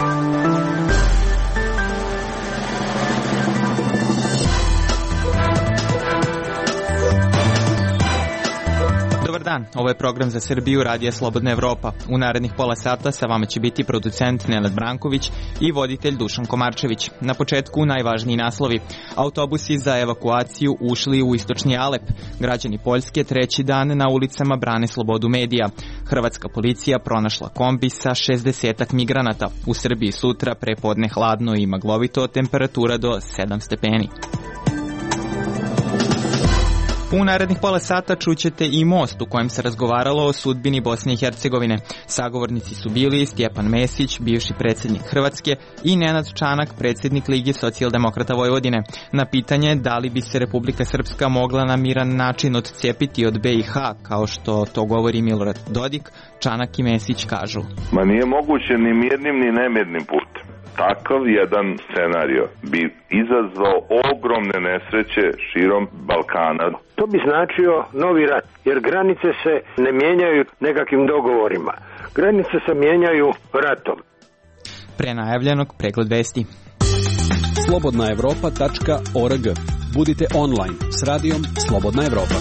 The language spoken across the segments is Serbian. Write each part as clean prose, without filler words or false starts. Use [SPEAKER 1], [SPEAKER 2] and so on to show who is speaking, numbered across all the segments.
[SPEAKER 1] Dobar dan, ovo je program za Srbiju Radija Slobodna Evropa. U narednih pola sata sa vama će biti producent Nenad Branković i voditelj Dušan Komarčević. Na početku najvažniji naslovi. Autobusi za evakuaciju ušli u istočni Alep. Građani Poljske treći dan na ulicama brane slobodu medija. Hrvatska policija pronašla kombi sa 60 migranata. U Srbiji sutra prepodne hladno i maglovito, temperatura do 7 stepeni. U narednih pola sata čućete i Most u kojem se razgovaralo o sudbini Bosne i Hercegovine. Sagovornici su bili Stjepan Mesić, bivši predsjednik Hrvatske, i Nenad Čanak, predsjednik Lige socijaldemokrata Vojvodine. Na pitanje da li bi se Republika Srpska mogla na miran način odcijepiti od BiH, kao što to govori Milorad Dodik, Čanak i Mesić kažu:
[SPEAKER 2] Ma nije moguće ni mirnim ni nemirnim putem. Takav jedan scenario bi izazvao ogromne nesreće širom Balkana.
[SPEAKER 3] To bi značio novi rat, jer granice se ne mijenjaju nekakvim dogovorima. Granice se mijenjaju ratom.
[SPEAKER 1] Pre najavljenog pregled vesti.
[SPEAKER 4] slobodnaevropa.org. Budite online s radijom Slobodna Evropa.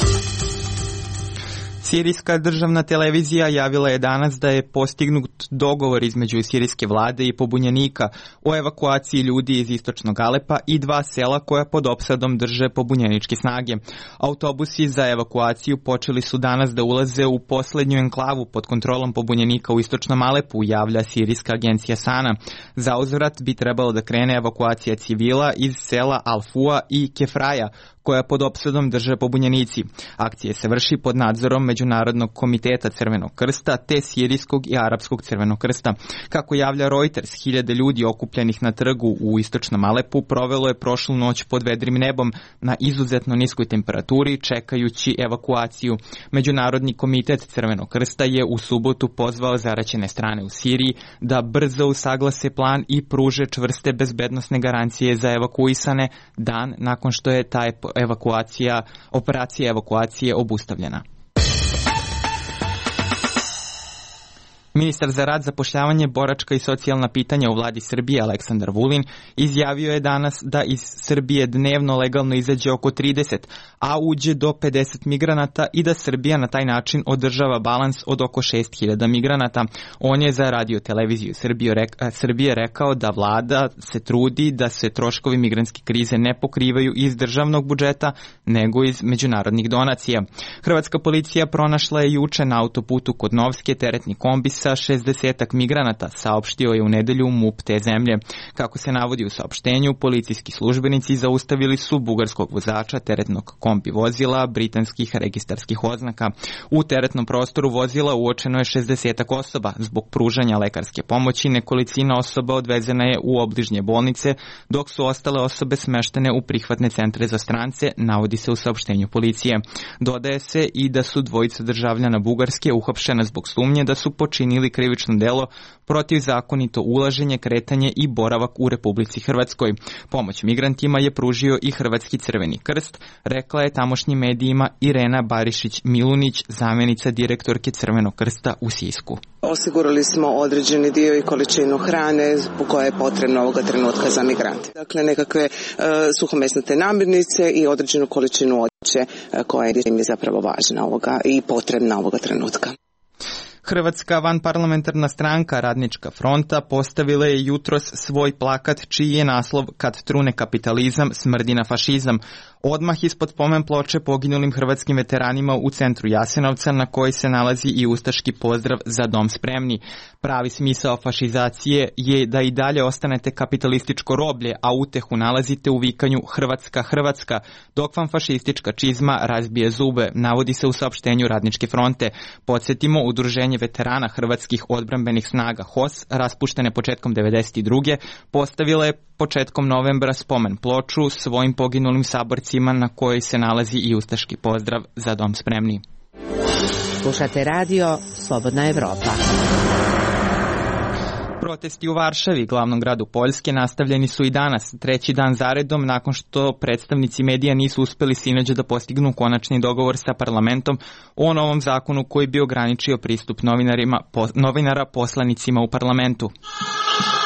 [SPEAKER 1] Sirijska državna televizija javila je danas da je postignut dogovor između sirijske vlade i pobunjenika o evakuaciji ljudi iz istočnog Alepa i dva sela koja pod opsadom drže pobunjeničke snage. Autobusi za evakuaciju počeli su danas da ulaze u poslednju enklavu pod kontrolom pobunjenika u istočnom Alepu, javlja sirijska agencija Sana. Za uzvrat bi trebalo da krene evakuacija civila iz sela Al-Fua i Kefraja, koja pod opsadom drže pobunjenici. Akcije se vrši pod nadzorom Međunarodnog komiteta Crvenog krsta te Sirijskog i Arapskog Crvenog krsta. Kako javlja Reuters, hiljade ljudi okupljenih na trgu u istočnom Alepu provelo je prošlu noć pod vedrim nebom na izuzetno niskoj temperaturi čekajući evakuaciju. Međunarodni komitet Crvenog krsta je u subotu pozvao zaraćene strane u Siriji da brzo usaglase plan i pruže čvrste bezbednosne garancije za evakuisane dan nakon što je ta operacija evakuacije obustavljena. Ministar za rad, zapošljavanje, boračka i socijalna pitanja u vladi Srbije Aleksandar Vulin izjavio je danas da iz Srbije dnevno legalno izađe oko 30, a uđe do 50 migranata i da Srbija na taj način održava balans od oko 6000 migranata. On je za radio televiziju Srbije rekao da vlada se trudi da se troškovi migrantske krize ne pokrivaju iz državnog budžeta, nego iz međunarodnih donacija. Hrvatska policija pronašla je juče na autoputu kod Novske teretni kombi sa 60 migranata, saopštio je u nedelju MUP te zemlje. Kako se navodi u saopštenju, policijski službenici zaustavili su bugarskog vozača teretnog kombi vozila britanskih registarskih oznaka. U teretnom prostoru vozila uočeno je 60 osoba. Zbog pružanja lekarske pomoći nekolicina osoba odvezena je u obližnje bolnice, dok su ostale osobe smeštene u prihvatne centre za strance, navodi se u saopštenju policije. Dodaje se i da su dvojica državljana Bugarske uhapšena zbog sumnje da su počinili krivično delo protivzakonito ulaženje, kretanje i boravak u Republici Hrvatskoj. Pomoć migrantima je pružio i Hrvatski Crveni krst, rekla je tamošnjim medijima Irena Barišić-Milunić, zamjenica direktorke Crvenog krsta u Sisku.
[SPEAKER 5] Osigurali smo određeni dio i količinu hrane koja je potrebna ovoga trenutka za migrante. Dakle, nekakve suhomesnate namirnice i određenu količinu odjeće koja je im zapravo važna i potrebna ovoga trenutka.
[SPEAKER 1] Hrvatska vanparlamentarna stranka Radnička fronta postavila je jutros svoj plakat čiji je naslov "Kad trune kapitalizam, smrdi na fašizam", odmah ispod spomen ploče poginulim hrvatskim veteranima u centru Jasenovca, na kojoj se nalazi i ustaški pozdrav "Za dom spremni". Pravi smisao fašizacije je da i dalje ostanete kapitalističko roblje, a utehu nalazite u vikanju "Hrvatska, Hrvatska", dok vam fašistička čizma razbije zube, navodi se u saopštenju Radničke fronte. Podsjetimo, udruženje veterana hrvatskih odbrambenih snaga HOS, raspuštene početkom 1992. postavila je početkom novembra spomen ploču svojim poginulim saborcima na kojoj se nalazi i ustaški pozdrav "Za dom spremni".
[SPEAKER 6] Slušate radio Slobodna Evropa.
[SPEAKER 1] Protesti u Varšavi, glavnom gradu Poljske, nastavljeni su i danas, treći dan zaredom, nakon što predstavnici medija nisu uspeli sinoć da postignu konačni dogovor sa parlamentom o novom zakonu koji bi ograničio pristup novinara poslanicima u parlamentu.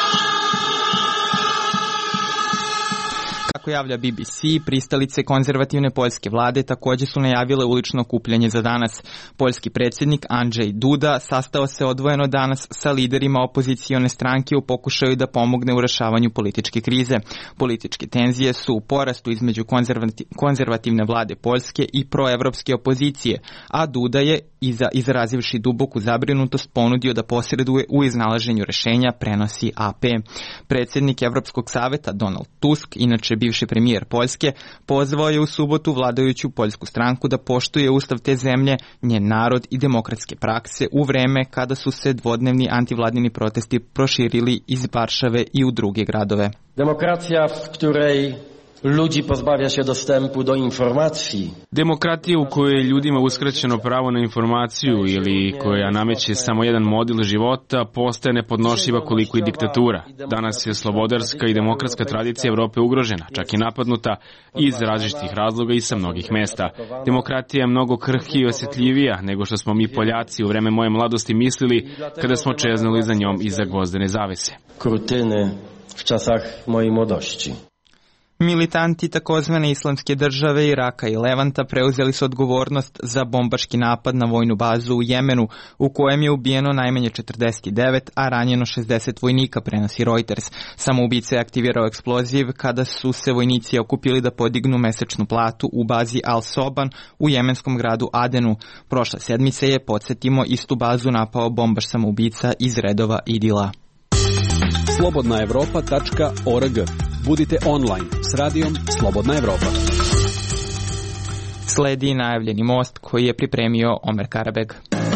[SPEAKER 1] kako javlja BBC, pristalice konzervativne poljske vlade takođe su najavile ulično okupljanje za danas. Poljski predsjednik Andrzej Duda sastao se odvojeno danas sa liderima opozicione stranke u pokušaju da pomogne u rešavanju političke krize. Političke tenzije su u porastu između konzervativne vlade Poljske i proevropske opozicije, a Duda je, izrazivši duboku zabrinutost, ponudio da posreduje u iznalaženju rešenja, prenosi AP. Predsjednik Evropskog saveta Donald Tusk, inače bivši premijer Poljske, pozvao je u subotu vladajuću poljsku stranku da poštuje ustav te zemlje, njen narod i demokratske prakse u vreme kada su se dvodnevni antivladini protesti proširili iz Varšave i u druge gradove.
[SPEAKER 7] Demokracja, w której ludzi pozbawia się dostępu do informacji.
[SPEAKER 8] Demokratija u kojoj je ljudima uskraćeno pravo na informaciju ili koja nameće samo jedan model života postaje nepodnošljiva koliko i diktatura. Danas je slobodarska i demokratska tradicija Evrope ugrožena, čak i napadnuta iz različitih razloga i sa mnogih mesta. Demokratija je mnogo krhkija i osjetljivija nego što smo mi Poljaci u vreme moje mladosti mislili kada smo čeznuli za njom iza gvozdene zavese.
[SPEAKER 7] Kurtyny w czasach mojej młodości.
[SPEAKER 1] Militanti takozvane islamske države Iraka i Levanta preuzeli su odgovornost za bombaški napad na vojnu bazu u Jemenu, u kojem je ubijeno najmanje 49, a ranjeno 60 vojnika, prenosi Reuters. Samoubica je aktivirao eksploziv kada su se vojnici okupili da podignu mesečnu platu u bazi Al-Soban u jemenskom gradu Adenu. Prošle sedmice je, podsjetimo, istu bazu napao bombaš samoubica iz redova Idila.
[SPEAKER 4] slobodnaevropa.org. Budite online s radijom Slobodna Evropa.
[SPEAKER 1] Sledi najavljeni most koji je pripremio Omer Karabeg.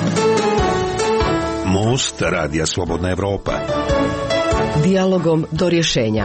[SPEAKER 9] Most radija Slobodna Evropa.
[SPEAKER 6] Dijalogom do rješenja.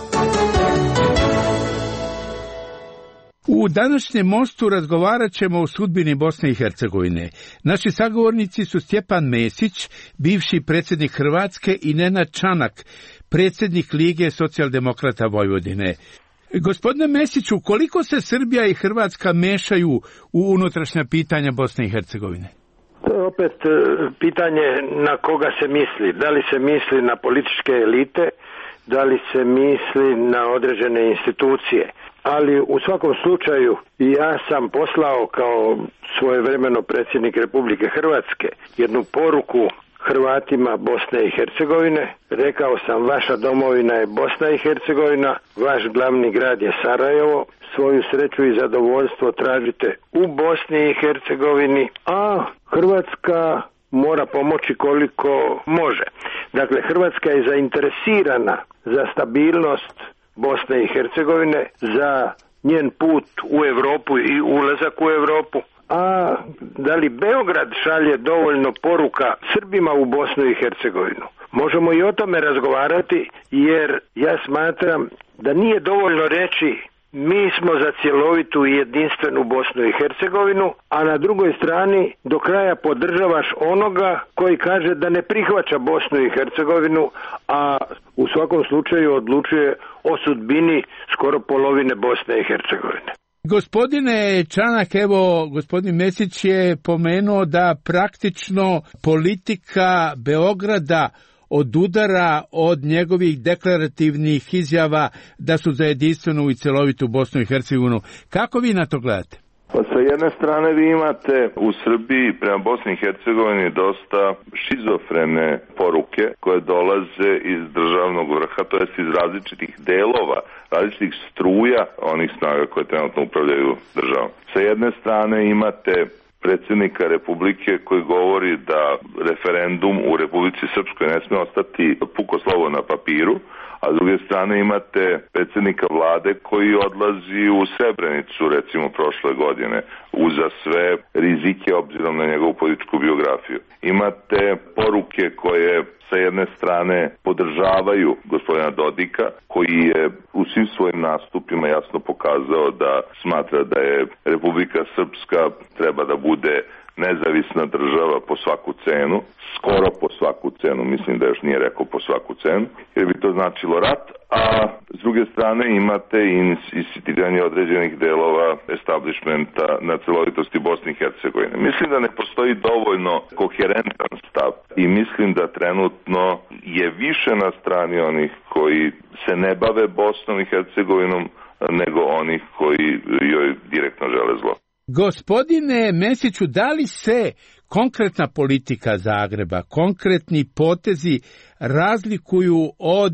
[SPEAKER 10] U današnjem mostu razgovarat ćemo o sudbini Bosne i Hercegovine. Naši sagovornici su Stjepan Mesić, bivši predsjednik Hrvatske, i Nenad Čanak, predsjednik Lige socijaldemokrata Vojvodine. Gospodine Mesiću, koliko se Srbija i Hrvatska mešaju u unutrašnja pitanja Bosne i Hercegovine?
[SPEAKER 3] To je opet pitanje na koga se misli. Da li se misli na političke elite, da li se misli na određene institucije. Ali u svakom slučaju ja sam poslao kao svojevremeno predsjednik Republike Hrvatske jednu poruku Hrvatima Bosne i Hercegovine. Rekao sam, vaša domovina je Bosna i Hercegovina, vaš glavni grad je Sarajevo, svoju sreću i zadovoljstvo tražite u Bosni i Hercegovini, a Hrvatska mora pomoći koliko može. Dakle, Hrvatska je zainteresirana za stabilnost Bosne i Hercegovine, za njen put u Europu i ulazak u Europu. A da li Beograd šalje dovoljno poruka Srbima u Bosnu i Hercegovinu? Možemo i o tome razgovarati, jer ja smatram da nije dovoljno reći mi smo za cjelovitu i jedinstvenu Bosnu i Hercegovinu, a na drugoj strani do kraja podržavaš onoga koji kaže da ne prihvaća Bosnu i Hercegovinu, a u svakom slučaju odlučuje o sudbini skoro polovine Bosne i Hercegovine.
[SPEAKER 10] Gospodine Čanak, evo, gospodin Mesić je pomenuo da praktično politika Beograda odudara od njegovih deklarativnih izjava da su za jedinstvenu i celovitu Bosnu i Hercegovinu. Kako vi na to gledate?
[SPEAKER 2] Pa sa jedne strane vi imate u Srbiji prema Bosni i Hercegovini dosta šizofrene poruke koje dolaze iz državnog vrha, to jest iz različitih delova, različitih struja onih snaga koje trenutno upravljaju državom. Sa jedne strane imate predsjednika Republike koji govori da referendum u Republici Srpskoj ne smije ostati puko slovo na papiru, a s druge strane imate predsjednika vlade koji odlazi u Srebrenicu, recimo prošle godine, uza sve rizike obzirom na njegovu političku biografiju. Imate poruke koje sa jedne strane podržavaju gospodina Dodika, koji je u svim svojim nastupima jasno pokazao da smatra da je Republika Srpska treba da bude nezavisna država po svaku cenu, skoro po svaku cenu, mislim da još nije rekao po svaku cenu, jer bi to značilo rat, a s druge strane imate insistiranje određenih delova establishmenta na celovitosti Bosne i Hercegovine. Mislim da ne postoji dovoljno koherentan stav i mislim da trenutno je više na strani onih koji se ne bave Bosnom i Hercegovinom, nego onih koji joj direktno žele zlo.
[SPEAKER 10] Gospodine Mesiću, da li se konkretna politika Zagreba, konkretni potezi razlikuju od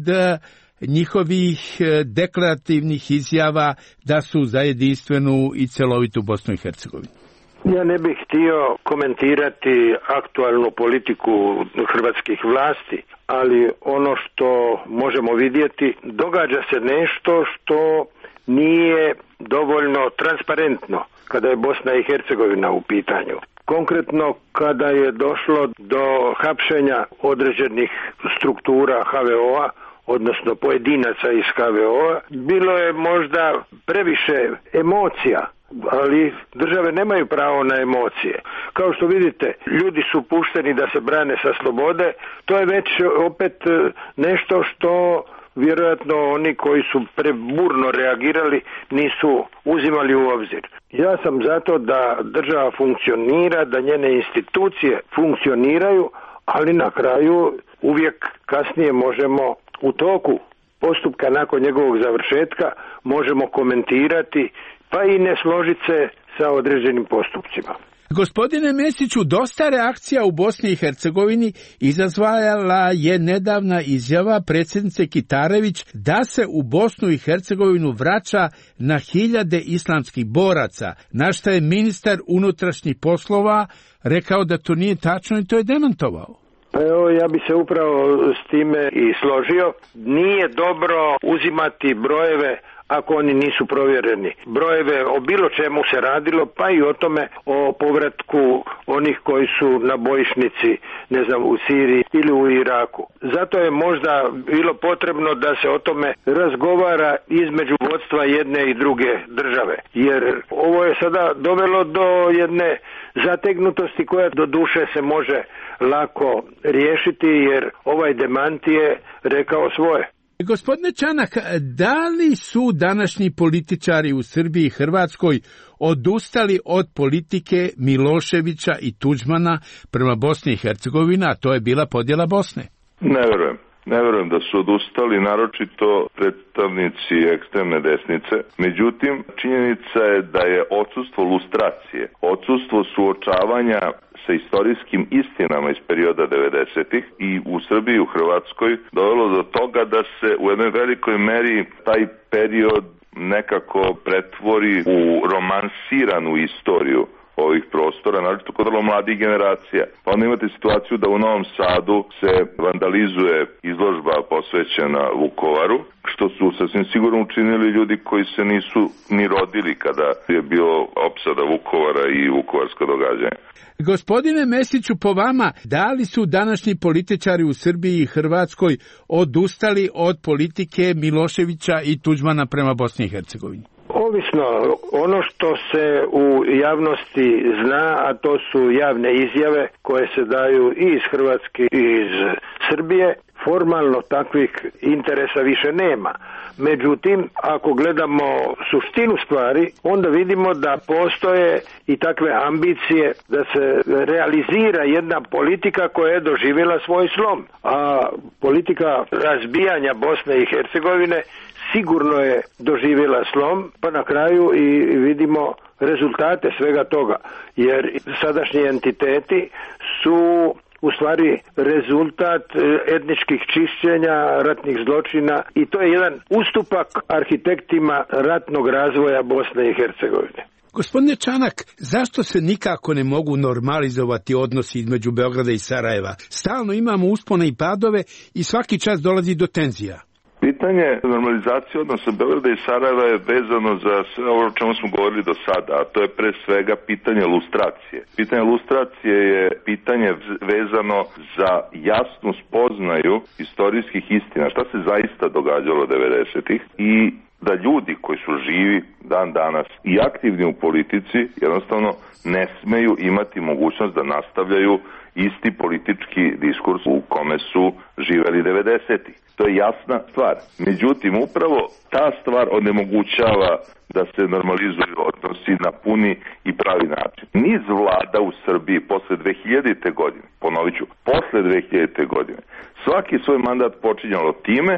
[SPEAKER 10] njihovih deklarativnih izjava da su za jedinstvenu i celovitu Bosnu i Hercegovinu?
[SPEAKER 3] Ja ne bih htio komentirati aktualnu politiku hrvatskih vlasti, ali ono što možemo vidjeti, događa se nešto što nije dovoljno transparentno kada je Bosna i Hercegovina u pitanju. Konkretno kada je došlo do hapšenja određenih struktura HVO-a, odnosno pojedinaca iz HVO-a, bilo je možda previše emocija, ali države nemaju pravo na emocije. Kao što vidite, ljudi su pušteni da se brane sa slobode, to je već opet nešto što vjerojatno oni koji su preburno reagirali nisu uzimali u obzir. Ja sam zato da država funkcionira, da njene institucije funkcioniraju, ali na kraju uvijek kasnije možemo u toku postupka nakon njegovog završetka možemo komentirati pa i ne složiti se sa određenim postupcima.
[SPEAKER 10] Gospodine Mesiću, dosta reakcija u Bosni i Hercegovini izazvala je nedavna izjava predsjednice Kitarević da se u Bosnu i Hercegovinu vraća na hiljade islamskih boraca, na što je ministar unutrašnjih poslova rekao da to nije tačno i to je demantovao.
[SPEAKER 3] Evo, ja bi se upravo s time i složio. Nije dobro uzimati brojeve ako oni nisu provjereni. Brojeve o bilo čemu se radilo, pa i o tome o povratku onih koji su na bojišnici, ne znam, u Siriji ili u Iraku. Zato je možda bilo potrebno da se o tome razgovara između vodstva jedne i druge države. Jer ovo je sada dovelo do jedne zategnutosti koja do duše se može lako riješiti, jer ovaj demant je rekao svoje.
[SPEAKER 10] Gospodine Čanak, da li su današnji političari u Srbiji i Hrvatskoj odustali od politike Miloševića i Tuđmana prema Bosni i Hercegovini, a to je bila podjela Bosne?
[SPEAKER 2] Ne verujem da su odustali, naročito predstavnici ekstremne desnice. Međutim, činjenica je da je odsustvo lustracije, odsustvo suočavanja sa istorijskim istinama iz perioda 90-ih i u Srbiji i u Hrvatskoj dovelo do toga da se u jednoj velikoj meri taj period nekako pretvori u romansiranu istoriju ovih prostora, naročito kod vrlo mladih generacija. Pa onda imate situaciju da u Novom Sadu se vandalizuje izložba posvećena Vukovaru, što su sasvim sigurno učinili ljudi koji se nisu ni rodili kada je bilo opsada Vukovara i vukovarska događanja.
[SPEAKER 10] Gospodine Mesiću, po vama, da li su današnji političari u Srbiji i Hrvatskoj odustali od politike Miloševića i Tuđmana prema Bosni i Hercegovini?
[SPEAKER 3] Ovisno, ono što se u javnosti zna, a to su javne izjave koje se daju i iz Hrvatske i iz Srbije, formalno takvih interesa više nema. Međutim, ako gledamo suštinu stvari, onda vidimo da postoje i takve ambicije da se realizira jedna politika koja je doživjela svoj slom. A politika razbijanja Bosne i Hercegovine sigurno je doživjela slom, pa na kraju i vidimo rezultate svega toga. Jer sadašnji entiteti su u stvari rezultat etničkih čišćenja, ratnih zločina i to je jedan ustupak arhitektima ratnog razvoja Bosne i Hercegovine.
[SPEAKER 10] Gospodine Čanak, zašto se nikako ne mogu normalizovati odnosi između Beograda i Sarajeva? Stalno imamo uspone i padove i svaki čas dolazi do tenzija.
[SPEAKER 2] Pitanje normalizacije odnosa Beograda i Sarajeva je vezano za sve ovo o čemu smo govorili do sada, a to je pre svega pitanje lustracije. Pitanje lustracije je pitanje vezano za jasnu spoznaju istorijskih istina, šta se zaista događalo 90-ih i da ljudi koji su živi dan danas i aktivni u politici jednostavno ne smeju imati mogućnost da nastavljaju isti politički diskurs u kome su živeli 90-ih. To je jasna stvar. Međutim, upravo ta stvar onemogućava da se normalizuju odnosi na puni i pravi način. Niz vlada u Srbiji posle 2000. godine, ponovit ću, posle 2000. godine, svaki svoj mandat počinjalo time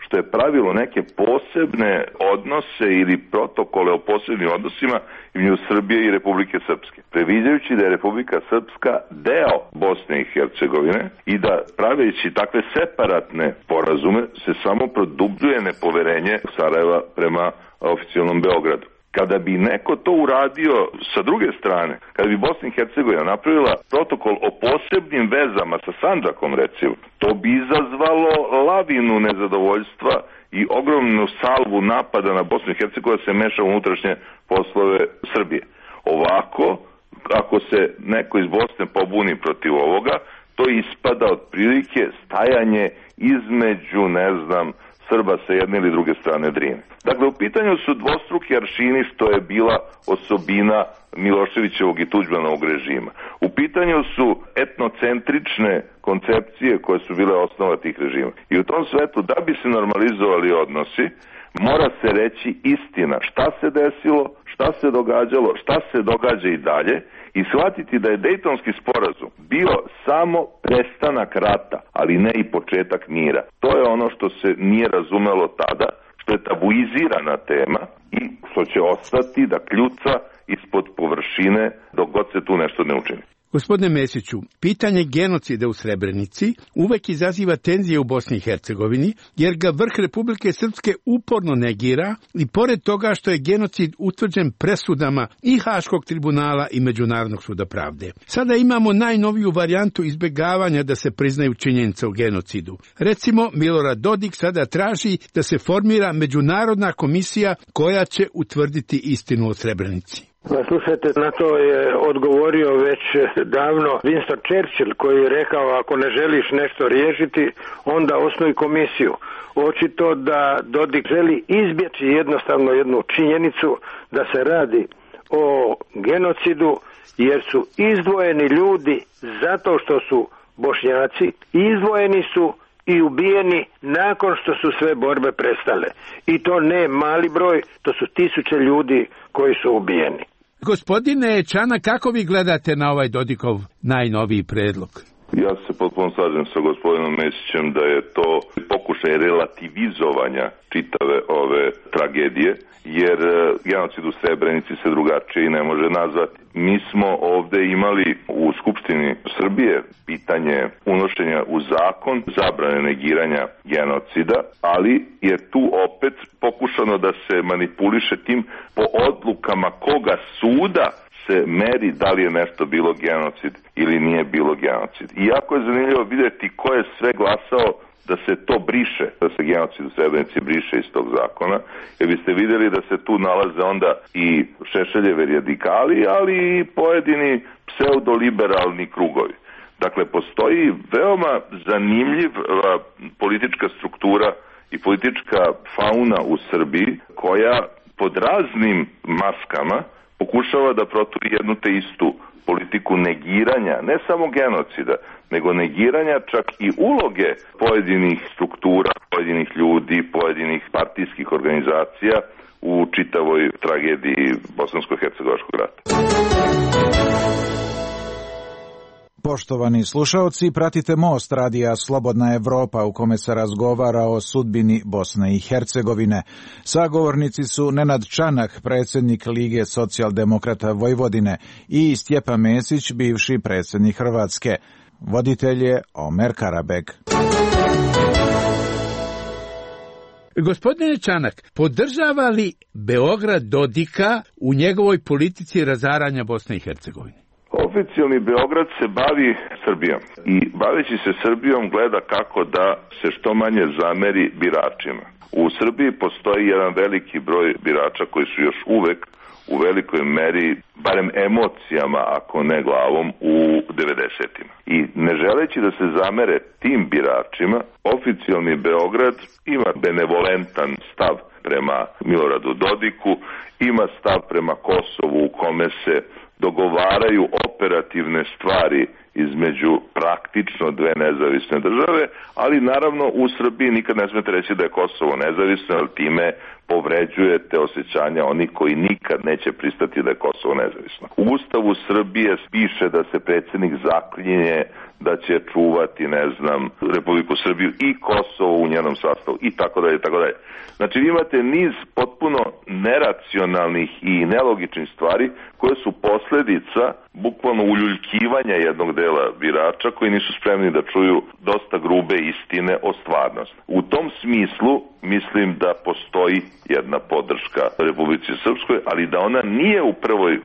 [SPEAKER 2] što je pravilo neke posebne odnose ili protokole o posebnim odnosima između Srbije i Republike Srpske. Previđajući da je Republika Srpska deo Bosne i Hercegovine i da praveći takve separatne porazume se samo produbljuje nepoverenje Sarajeva prema oficijalnom Beogradu. Kada bi neko to uradio sa druge strane, kada bi Bosna i Hercegovina napravila protokol o posebnim vezama sa Sandžakom, recimo, to bi izazvalo lavinu nezadovoljstva i ogromnu salvu napada na Bosnu i Hercegovinu da se meša u unutrašnje poslove Srbije. Ovako, ako se neko iz Bosne pobuni protiv ovoga, to ispada otprilike stajanje između, Srba sa jedne ili druge strane Drine. Dakle, u pitanju su dvostruki aršini, što je bila osobina Miloševićevog i Tuđmanovog režima. U pitanju su etnocentrične koncepcije koje su bile osnova tih režima. I u tom svetu, da bi se normalizovali odnosi, mora se reći istina šta se desilo, šta se događalo, šta se događa i dalje, i shvatiti da je Dejtonski sporazum bio samo prestanak rata, ali ne i početak mira. To je ono što se nije razumelo tada, što je tabuizirana tema i što će ostati da kljuca ispod površine dok god se tu nešto ne učini.
[SPEAKER 10] Gospodine Mesiću, pitanje genocida u Srebrenici uvek izaziva tenzije u Bosni i Hercegovini, jer ga vrh Republike Srpske uporno negira i pored toga što je genocid utvrđen presudama i Haškog tribunala i Međunarodnog suda pravde. Sada imamo najnoviju varijantu izbjegavanja da se priznaju činjenice o genocidu. Recimo, Milorad Dodik sada traži da se formira međunarodna komisija koja će utvrditi istinu o Srebrenici.
[SPEAKER 3] Slušajte, na to je odgovorio već davno Winston Churchill, koji je rekao, ako ne želiš nešto riješiti, onda osnuj komisiju. Očito da Dodik želi izbjeći jednostavno jednu činjenicu da se radi o genocidu, jer su izdvojeni ljudi zato što su Bošnjaci, izdvojeni su i ubijeni nakon što su sve borbe prestale. I to ne mali broj, to su tisuće ljudi koji su ubijeni.
[SPEAKER 10] Gospodine Čana, kako vi gledate na ovaj Dodikov najnoviji predlog?
[SPEAKER 2] Ja se potpuno slažem sa gospodinom Mesićem da je to pokušaj relativizovanja čitave ove tragedije, jer genocid u Srebrenici se drugačije i ne može nazvati. Mi smo ovde imali u Skupštini Srbije pitanje unošenja u zakon zabrane negiranja genocida, ali je tu opet pokušano da se manipuliše tim po odlukama koga suda se meri da li je nešto bilo genocid ili nije bilo genocid. I jako je zanimljivo vidjeti ko je sve glasao da se to briše, da se genocid u Srebrenici briše iz tog zakona, jer biste vidjeli da se tu nalaze onda i Šešeljevi radikali, ali i pojedini pseudoliberalni krugovi. Dakle, postoji veoma zanimljiva politička struktura i politička fauna u Srbiji koja pod raznim maskama pokušava da proturi jednu te istu politiku negiranja, ne samo genocida, nego negiranja čak i uloge pojedinih struktura, pojedinih ljudi, pojedinih partijskih organizacija u čitavoj tragediji Bosansko-hercegovačkog rata.
[SPEAKER 11] Poštovani slušaoci, pratite Most radija Slobodna Evropa u kome se razgovara o sudbini Bosne i Hercegovine. Sagovornici su Nenad Čanak, predsjednik Lige socijaldemokrata Vojvodine, i Stjepan Mesić, bivši predsjednik Hrvatske. Voditelj je Omer Karabeg.
[SPEAKER 10] Gospodine Čanak, podržava li Beograd Dodika u njegovoj politici razaranja Bosne i Hercegovine?
[SPEAKER 2] Oficijalni Beograd se bavi Srbijom i baveći se Srbijom gleda kako da se što manje zameri biračima. U Srbiji postoji jedan veliki broj birača koji su još uvek u velikoj meri, barem emocijama, ako ne glavom, u 90-ima. I ne želeći da se zamere tim biračima, oficijalni Beograd ima benevolentan stav prema Miloradu Dodiku, ima stav prema Kosovu u kome se dogovaraju operativne stvari između praktično dve nezavisne države, ali naravno u Srbiji nikad ne smete reći da je Kosovo nezavisno, jer time povređujete osjećanja onih koji nikad neće pristati da je Kosovo nezavisno. U Ustavu Srbije piše da se predsjednik zaklinje da će sačuvati, ne znam, Republiku Srbiju i Kosovo u njenom sastavu i tako dalje, tako dalje. Znači vi imate niz potpuno neracionalnih i nelogičnih stvari koje su posljedica bukvalno uljuljkivanja jednog dela birača koji nisu spremni da čuju dosta grube istine o stvarnosti. U tom smislu mislim da postoji jedna podrška Republici Srpskoj, ali da ona nije u prvoj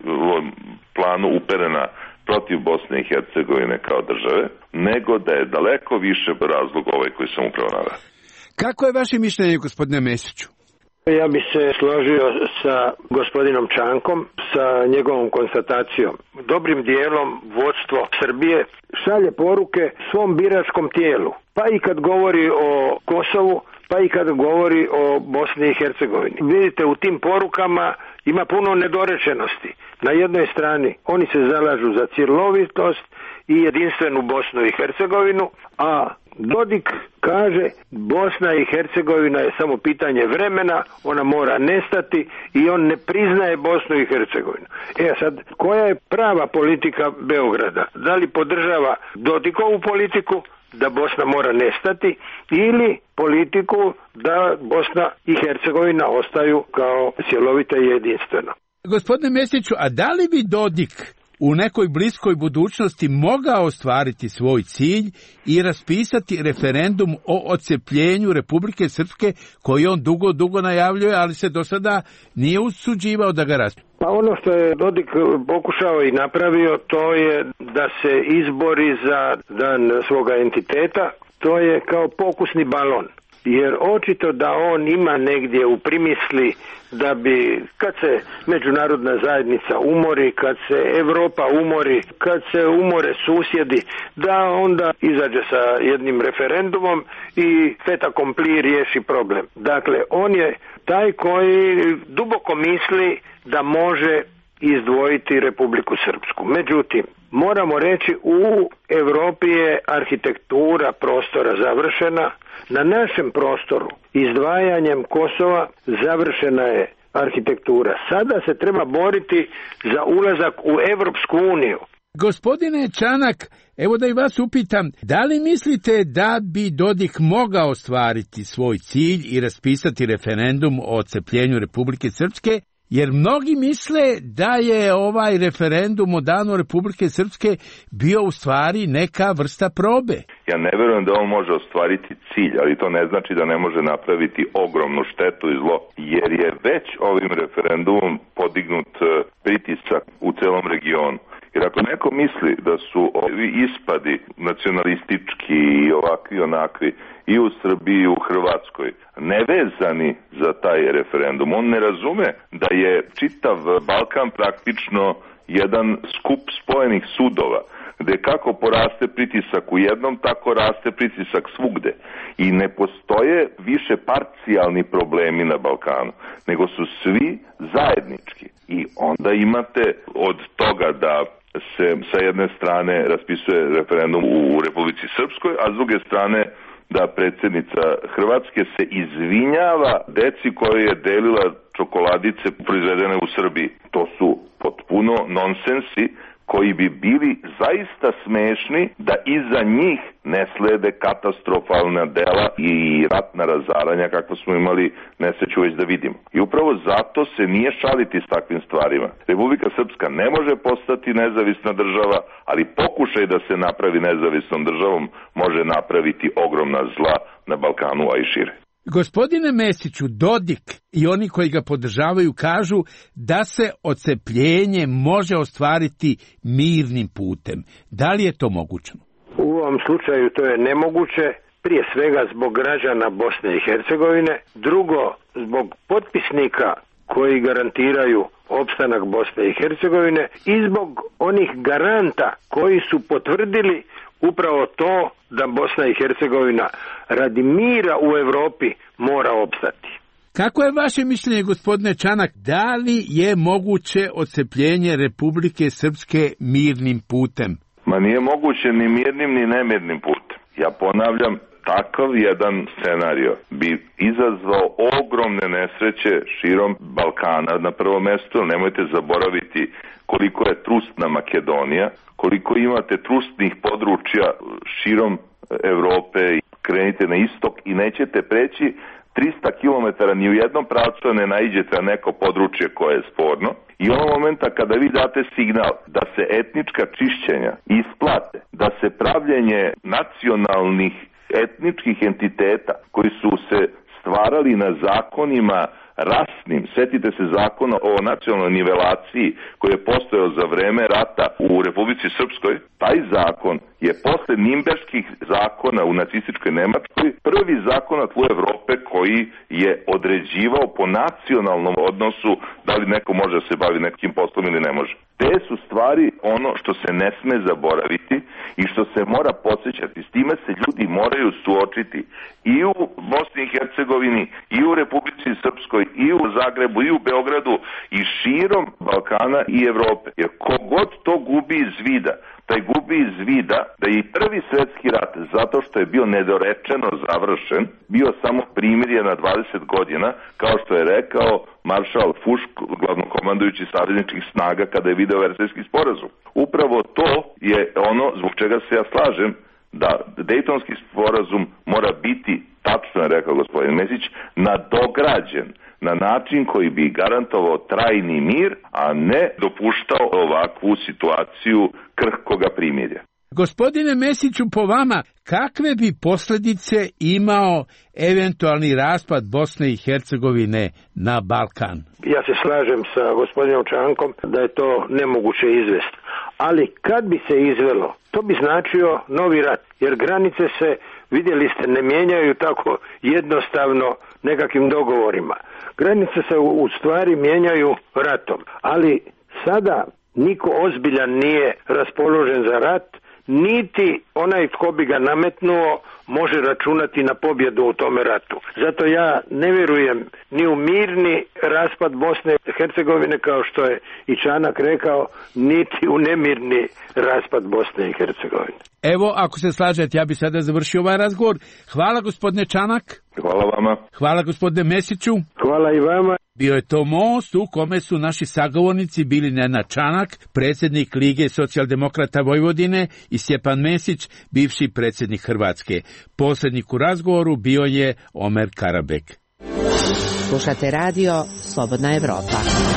[SPEAKER 2] planu uperena protiv Bosne i Hercegovine kao države, nego da je daleko više razlog ovaj koji sam upravo naveo.
[SPEAKER 10] Kako je vaše mišljenje, gospodine Mesiću?
[SPEAKER 3] Ja bi se složio sa gospodinom Čankom, sa njegovom konstatacijom. Dobrim dijelom vodstvo Srbije šalje poruke svom biračkom tijelu, pa i kad govori o Kosovu, pa i kad govori o Bosni i Hercegovini. Vidite, u tim porukama ima puno nedorečenosti. Na jednoj strani oni se zalažu za cjelovitost i jedinstvenu Bosnu i Hercegovinu, a Dodik kaže Bosna i Hercegovina je samo pitanje vremena, ona mora nestati i on ne priznaje Bosnu i Hercegovinu. Sad, koja je prava politika Beograda? Da li podržava Dodikovu politiku da Bosna mora nestati ili politiku da Bosna i Hercegovina ostaju kao cjelovita i jedinstvena?
[SPEAKER 10] Gospodine Mesiću, a da li bi Dodik u nekoj bliskoj budućnosti mogao ostvariti svoj cilj i raspisati referendum o odcepljenju Republike Srpske koji on dugo najavljuje, ali se do sada nije usuđivao da ga raspisuje?
[SPEAKER 3] Pa ono što je Dodik pokušao i napravio, to je da se izbori za dan svoga entiteta, to je kao pokusni balon. Jer očito da on ima negdje u primisli da bi, kad se međunarodna zajednica umori, kad se Europa umori, kad se umore susjedi, da onda izađe sa jednim referendumom i fait accompli riješi problem. Dakle, on je taj koji duboko misli da može izdvojiti Republiku Srpsku. Međutim, moramo reći, u Europi je arhitektura prostora završena. Na našem prostoru izdvajanjem Kosova završena je arhitektura. Sada se treba boriti za ulazak u Evropsku uniju.
[SPEAKER 10] Gospodine Čanak, evo da i vas upitam, da li mislite da bi Dodik mogao ostvariti svoj cilj i raspisati referendum o odcepljenju Republike Srpske? Jer mnogi misle da je ovaj referendum o danu Republike Srpske bio u stvari neka vrsta probe.
[SPEAKER 2] Ja ne vjerujem da on može ostvariti cilj, ali to ne znači da ne može napraviti ogromnu štetu i zlo, jer je već ovim referendumom podignut pritisak u celom regionu. Jer ako neko misli da su ovi ispadi nacionalistički i ovakvi onakvi i u Srbiji i u Hrvatskoj nevezani za taj referendum, on ne razume da je čitav Balkan praktično jedan skup spojenih sudova, gde kako poraste pritisak u jednom, tako raste pritisak svugde. I ne postoje više parcijalni problemi na Balkanu, nego su svi zajednički. I onda imate od toga da se sa jedne strane raspisuje referendum u Republici Srpskoj, a s druge strane da predsjednica Hrvatske se izvinjava deci koje je delila čokoladice proizvedene u Srbiji. To su potpuno nonsensi koji bi bili zaista smešni da iza njih ne slede katastrofalna dela i ratna razaranja kakvo smo imali nesreću već da vidimo. I upravo zato se nije šaliti s takvim stvarima. Republika Srpska ne može postati nezavisna država, ali pokušaj da se napravi nezavisnom državom može napraviti ogromna zla na Balkanu, a i šire.
[SPEAKER 10] Gospodine Mesiću, Dodik i oni koji ga podržavaju kažu da se odcepljenje može ostvariti mirnim putem. Da li je to moguće?
[SPEAKER 3] U ovom slučaju to je nemoguće, prije svega zbog građana Bosne i Hercegovine, drugo zbog potpisnika koji garantiraju opstanak Bosne i Hercegovine i zbog onih garanta koji su potvrdili upravo to da Bosna i Hercegovina radi mira u Europi mora opstati.
[SPEAKER 10] Kako je vaše mišljenje, gospodine Čanak, da li je moguće odcepljenje Republike Srpske mirnim putem?
[SPEAKER 2] Ma nije moguće ni mirnim ni nemirnim putem. Ja ponavljam, takav jedan scenario bi izazvao ogromne nesreće širom Balkana. Na prvo mesto nemojte zaboraviti koliko je trusna Makedonija, koliko imate trusnih područja širom Evrope, krenite na istok i nećete preći 300 km ni u jednom pravcu ne naiđete na neko područje koje je sporno. I onog momenta kada vi date signal da se etnička čišćenja isplate, da se pravljenje nacionalnih etničkih entiteta koji su se stvarali na zakonima rasnim, setite se zakona o nacionalnoj nivelaciji koji je postojao za vreme rata u Republici Srpskoj, taj zakon je posle Nimberških zakona u nacističkoj Nemačkoj prvi zakon na tlu Evrope koji je određivao po nacionalnom odnosu da li neko može da se bavi nekim poslom ili ne može. Te su stvari ono što se ne sme zaboraviti i što se mora podsjećati. S time se ljudi moraju suočiti i u Bosni i Hercegovini, i u Republici Srpskoj, i u Zagrebu, i u Beogradu, i širom Balkana i Evrope. Jer kogod to gubi iz vida, taj gubi iz vida da je i Prvi svjetski rat, zato što je bio nedorečeno završen, bio samo primirje na 20 godina, kao što je rekao maršal Fušk, glavnokomandujući savezničkih snaga, kada je video Versajski sporazum. Upravo to je ono zbog čega se ja slažem da Dejtonski sporazum mora biti, tačno je rekao gospodin Mesić, nadograđen na način koji bi garantovao trajni mir, a ne dopuštao ovakvu situaciju krhkoga primirja.
[SPEAKER 10] Gospodine Mesiću, po vama, kakve bi posljedice imao eventualni raspad Bosne i Hercegovine na Balkan?
[SPEAKER 3] Ja se slažem sa gospodinom Čankom da je to nemoguće izvesti. Ali kad bi se izvelo, to bi značio novi rat, jer granice se, vidjeli ste, ne mijenjaju tako jednostavno nekakvim dogovorima. Granice se u stvari mijenjaju ratom, ali sada niko ozbiljan nije raspoložen za rat, niti onaj tko bi ga nametnuo može računati na pobjedu u tome ratu. Zato ja ne vjerujem ni u mirni raspad Bosne i Hercegovine, kao što je i Čanak rekao, niti u nemirni raspad Bosne i Hercegovine.
[SPEAKER 10] Evo, ako se slažete, ja bi sada završio ovaj razgovor. Hvala gospodine Čanak.
[SPEAKER 2] Hvala vama.
[SPEAKER 10] Hvala gospodine Mesiću.
[SPEAKER 3] Hvala i vama.
[SPEAKER 10] Bio je to most u kome su naši sagovornici bili Nenad Čanak, predsjednik Lige socijaldemokrata Vojvodine, i Stjepan Mesić, bivši predsjednik Hrvatske. Posrednik u razgovoru bio je Omer Karabek.
[SPEAKER 6] Slušate radio Slobodna Evropa.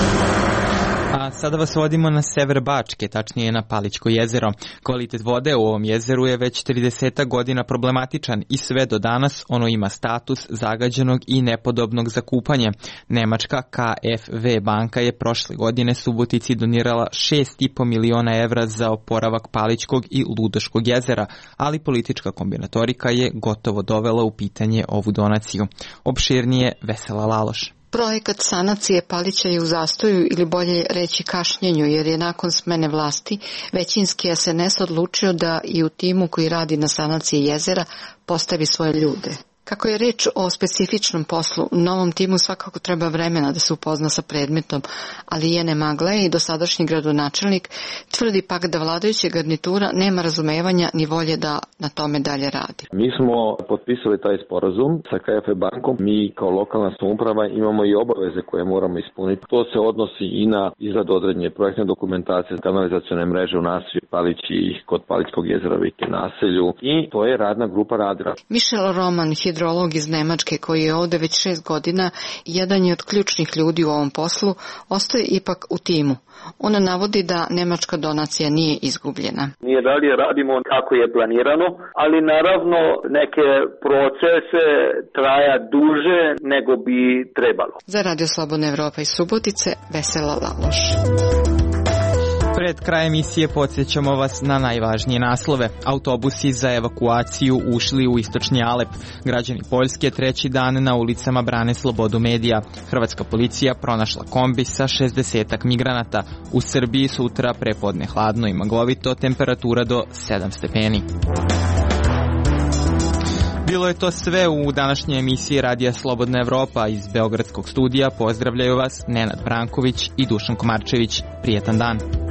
[SPEAKER 1] A sada vas vodimo na sever Bačke, tačnije na Palićko jezero. Kvalitet vode u ovom jezeru je već 30 godina problematičan i sve do danas ono ima status zagađenog i nepodobnog za kupanje. Nemačka KfW banka je prošle godine Subotici donirala 6,5 miliona evra za oporavak Palićkog i Ludoškog jezera, ali politička kombinatorika je gotovo dovela u pitanje ovu donaciju. Opširnije Vesela Laloš.
[SPEAKER 12] Projekat sanacije Palića je u zastoju ili bolje reći kašnjenju, jer je nakon smene vlasti većinski SNS odlučio da i u timu koji radi na sanaciji jezera postavi svoje ljude. Kako je reč o specifičnom poslu, novom timu svakako treba vremena da se upozna sa predmetom, ali Jene Magle i dosadašnji gradonačelnik tvrdi pak da vladajuća garnitura nema razumevanja ni volje da na tome dalje radi.
[SPEAKER 13] Mi smo potpisali taj sporazum sa KfW bankom. Mi kao lokalna samouprava imamo i obaveze koje moramo ispuniti. To se odnosi i na izradu određene projektne dokumentacije, kanalizacione mreže u naselju Palići i kod Palićkog jezera Vike naselju, i to je radna grupa radila.
[SPEAKER 12] Michel Roman, hidrolog iz Nemačke, koji je ovde već 6 godina, jedan je od ključnih ljudi u ovom poslu, ostaje ipak u timu. Ona navodi da nemačka donacija nije izgubljena.
[SPEAKER 14] Mi dalje radimo kako je planirano, ali naravno neke procese traja duže nego bi trebalo.
[SPEAKER 12] Za Radio Slobodna Evropa iz Subotice, Vesela Laloš.
[SPEAKER 1] Pred krajem emisije podsjećamo vas na najvažnije naslove. Autobusi za evakuaciju ušli u istočni Alep. Građani Poljske treći dan na ulicama brane slobodu medija. Hrvatska policija pronašla kombi sa 60 migranata. U Srbiji sutra prepodne hladno i maglovito, temperatura do 7 stepeni. Bilo je to sve u današnjoj emisiji Radija Slobodna Evropa. Iz Beogradskog studija pozdravljaju vas Nenad Branković i Dušan Komarčević. Prijetan dan.